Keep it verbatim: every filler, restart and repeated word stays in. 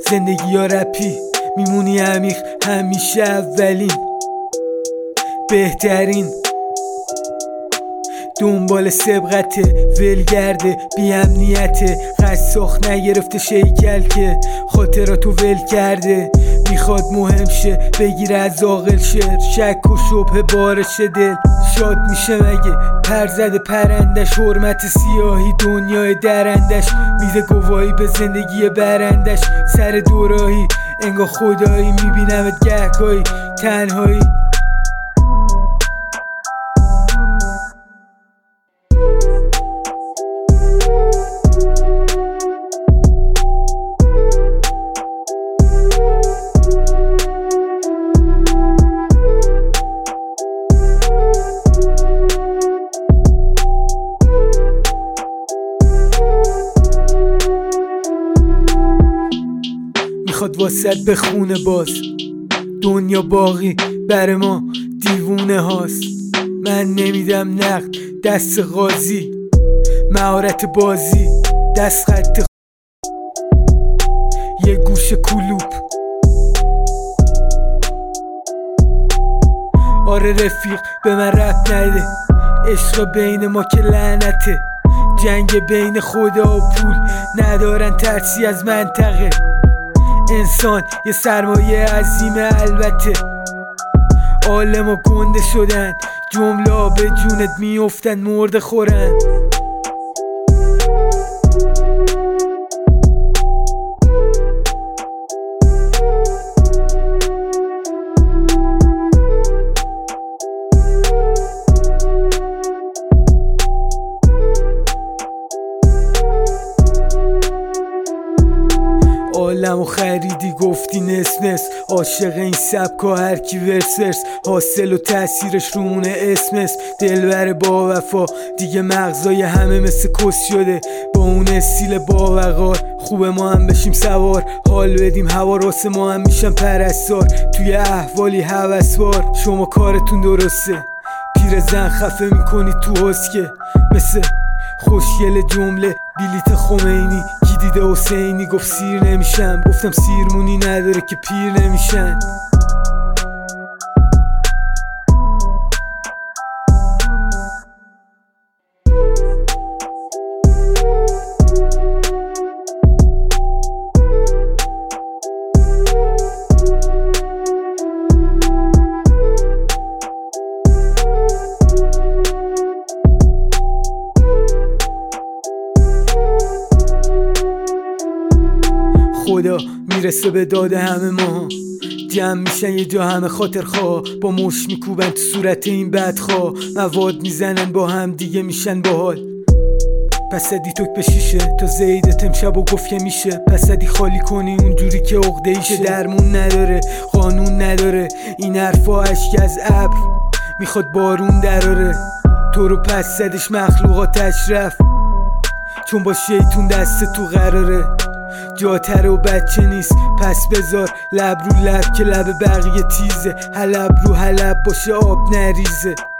زندگی یا رپی میمونی عمیق، همیشه اولین بهترین، دنبال سبقته، ولگرده، بی امنیته، قد ساخت نگرفته شیکل که خاطراتو ول کرده. میخواد مهم شه بگیره از عاقل شعر، شک و شبه بارش دل شاد میشه مگه پر زده پرندش، حرمت سیاهی دنیای درندش، میده گواهی به زندگی برندش، سر دوراهی انگار خدایی میبینمت گهگاهی تنهایی. میخواد واسط به خونه باز، دنیا باقی بر ما دیوونه هاست. من نمیدم نقد دست قاضی، مهارت بازی دست خط یه گوش کلوب. آره رفیق به من ربط نده، عشق بین ما که لعنته، جنگ بین خدا و پول ندارن ترسی از منطقه. انسان یه سرمایه عظیمه البته، عالم و گنده شدن، جمله به جونت میافتن مرده خورن. عالمو خریدی گفتی نس نس، عاشق این سبکا هرکی ورس ورس، حاصل و تأثیرش رومونه اسمس. دلبر با وفا دیگه مغزای همه مثل کس شده، با اون استیل با وقار خوبه ما هم بشیم سوار، حال بدیم هوا راست ما هم میشن پرستار، توی احوالی هوسوار. شما کارتون درسته، پیر زن خفه میکنی تو حسکه، مثل خوشگل جمله بلیت خمینی کی دیده حسینی گفت سیر نمیشم، گفتم سیرمونی نداره که پیر نمیشن. خدا میرسه به داد همه ما، جمع میشن یه جا همه خاطر خواه، با مش میکوبن تو صورت این بدخواه، مواد میزنن با هم دیگه میشن باحال. پسدی توک به شیشه تا زیدت امشب و گفت که میشه، پسدی خالی کنی اونجوری که عقده ایشه، درمون نداره قانون نداره این حرفا، اشک از ابر میخواد بارون دراره، تو رو پس زدش مخلوقاتش رفت، چون با شیطون دست تو قراره. جاتره و بچه نیست پس بذار لب رو لب که لب بقیه تیزه، حلب رو حلب باشه آب نریزه.